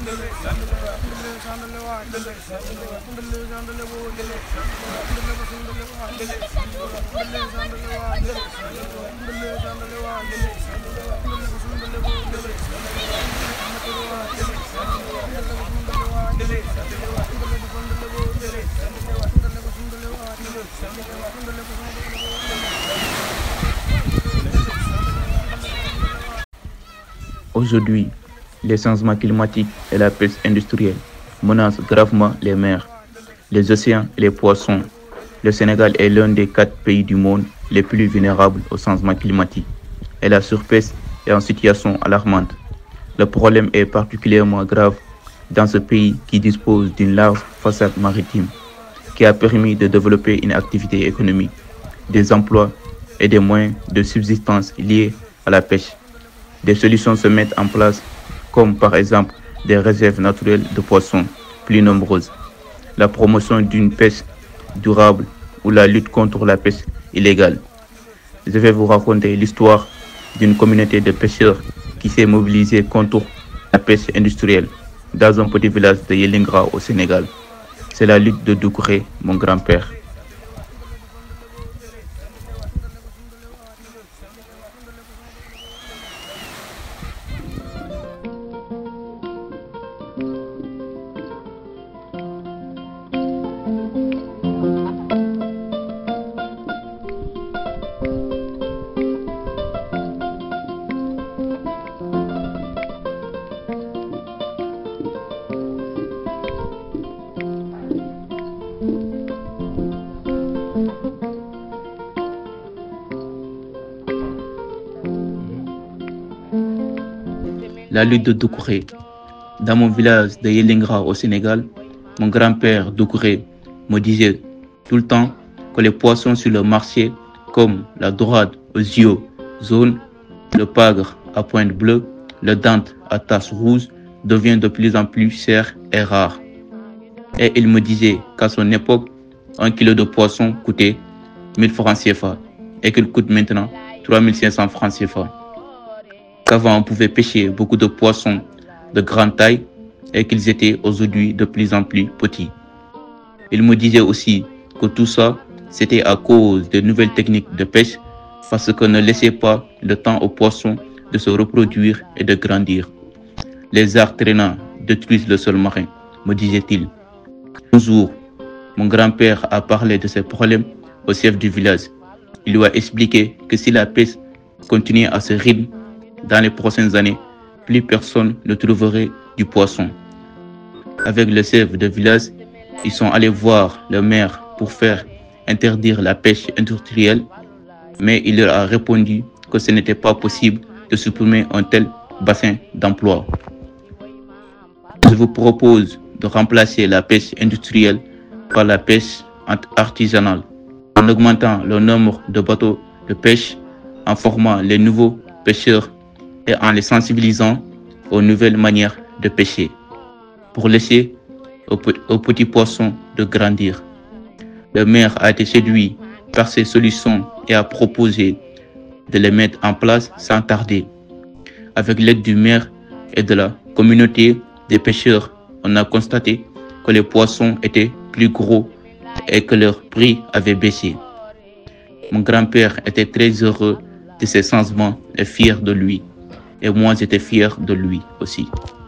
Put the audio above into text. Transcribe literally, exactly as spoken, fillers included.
Aujourd'hui, les changements climatiques et la pêche industrielle menacent gravement les mers, les océans et les poissons. Le Sénégal est l'un des quatre pays du monde les plus vulnérables au changement climatique et la surpêche est en situation alarmante. Le problème est particulièrement grave dans ce pays qui dispose d'une large façade maritime qui a permis de développer une activité économique, des emplois et des moyens de subsistance liés à la pêche. Des solutions se mettent en place, comme par exemple des réserves naturelles de poissons plus nombreuses, la promotion d'une pêche durable ou la lutte contre la pêche illégale. Je vais vous raconter l'histoire d'une communauté de pêcheurs qui s'est mobilisée contre la pêche industrielle dans un petit village de Yelingra au Sénégal. C'est la lutte de Doucouré, mon grand-père. La lutte de Doucouré. Dans mon village de Yelingra au Sénégal, mon grand-père Doucouré me disait tout le temps que les poissons sur le marché, comme la dorade aux yeux jaunes, le pagre à pointe bleue, le dente à taches rouges, deviennent de plus en plus chers et rares. Et il me disait qu'à son époque, un kilo de poisson coûtait mille francs C F A et qu'il coûte maintenant trois mille cinq cents francs C F A. Qu'avant on pouvait pêcher beaucoup de poissons de grande taille et qu'ils étaient aujourd'hui de plus en plus petits. Il me disait aussi que tout ça, c'était à cause de nouvelles techniques de pêche parce qu'on ne laissait pas le temps aux poissons de se reproduire et de grandir. Les arts traînants détruisent le sol marin, me disait-il. Un jour, mon grand-père a parlé de ces problèmes au chef du village. Il lui a expliqué que si la pêche continuait à ce rythme, dans les prochaines années, plus personne ne trouverait du poisson. Avec le chef de village, ils sont allés voir le maire pour faire interdire la pêche industrielle, mais il leur a répondu que ce n'était pas possible de supprimer un tel bassin d'emploi. Je vous propose de remplacer la pêche industrielle par la pêche artisanale, en augmentant le nombre de bateaux de pêche, en formant les nouveaux pêcheurs et en les sensibilisant aux nouvelles manières de pêcher, pour laisser aux, aux petits poissons de grandir. Le maire a été séduit par ces solutions et a proposé de les mettre en place sans tarder. Avec l'aide du maire et de la communauté des pêcheurs, on a constaté que les poissons étaient plus gros et que leur prix avait baissé. Mon grand-père était très heureux de ces changements et fier de lui. Et moi, j'étais fier de lui aussi.